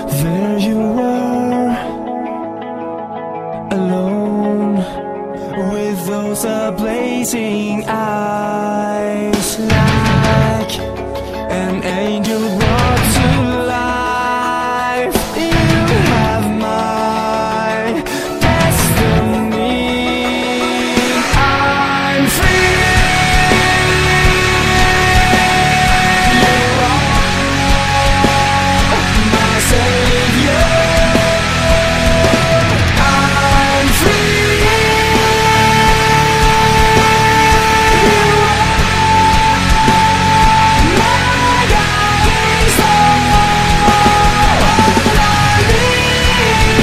There you are, alone, with those blazing eyes, like an angel brought to life. You have my destiny. I'm free. You are my savior. I'm free. You are my guiding star. All I need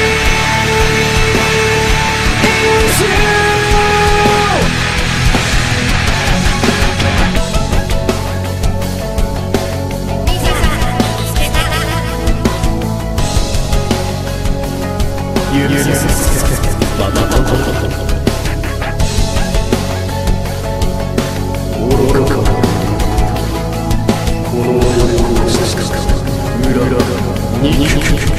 is you. 愚か。この世を殺す裏が憎き